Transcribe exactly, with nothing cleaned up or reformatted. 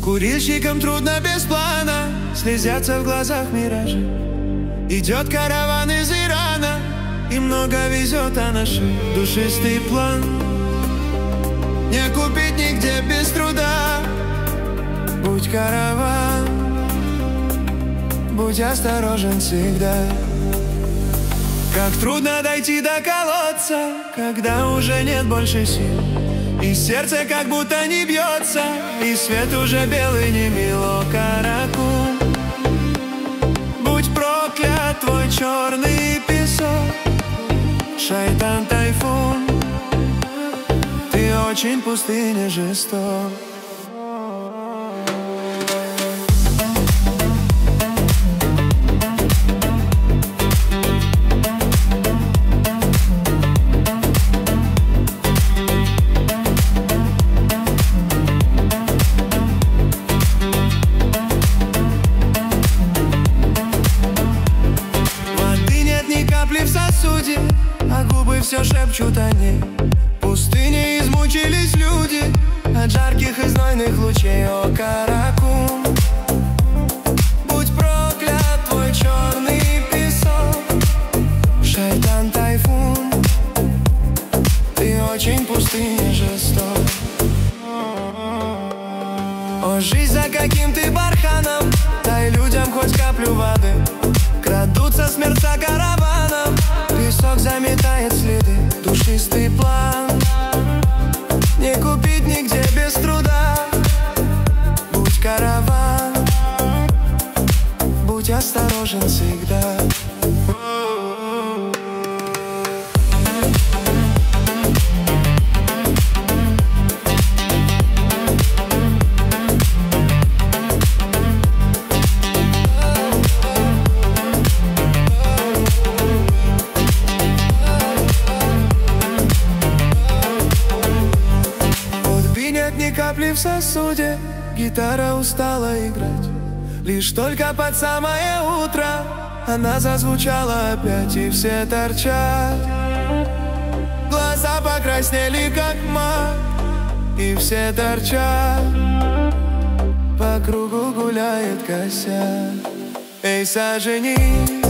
Курильщикам трудно без плана, слезятся в глазах миражи. Идет караван из Ирана, и много везет, а наш душистый план не купить нигде без труда. Будь караван, будь осторожен всегда. Как трудно дойти до колодца, когда уже нет больше сил, и сердце как будто не бьется, и свет уже белый не мило. Каракум, будь проклят твой черный песок. Шайтан тайфун, ты очень пустыня жесток. В сосуде, а губы все шепчут о ней. В пустыне измучились люди от жарких и знойных лучей. О, Каракум, будь проклят твой черный песок. Шайтан тайфун, ты очень пустыня жесток. О, жизнь, за каким ты барханом, дай людям хоть каплю воды. Крадутся смерца караваном, песок заметает следы. Душистый план не купить нигде без труда. Будь караван, будь осторожен всегда. Ни капли в сосуде, гитара устала играть. Лишь только под самое утро она зазвучала опять, и все торчат. Глаза покраснели, как мак, и все торчат. По кругу гуляет косяк. Эй, сожени